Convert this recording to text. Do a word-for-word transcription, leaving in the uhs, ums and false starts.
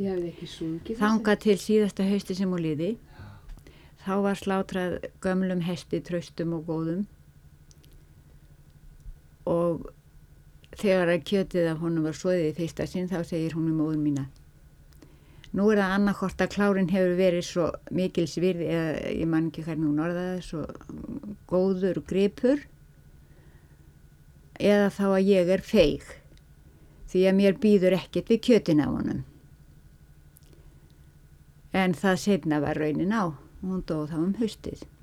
Þið hafið ekki sungið þangað til síðasta hausti sem hún liði. Þá var slátrað gömlum hesti, traustum og góðum. Og þegar að kjötið af honum var soðið í fyrsta sinn, þá segir hún um móður mína: nú er það annarkvort að klárinn hefur verið svo mikils virði, eða ég man ekki hvernig hún orðaði, svo góður gripur, eða þá að ég er feig, því að mér býður ekkert við kjötin af honum. En það seinna var raunin á. Hún dó þá um haustið.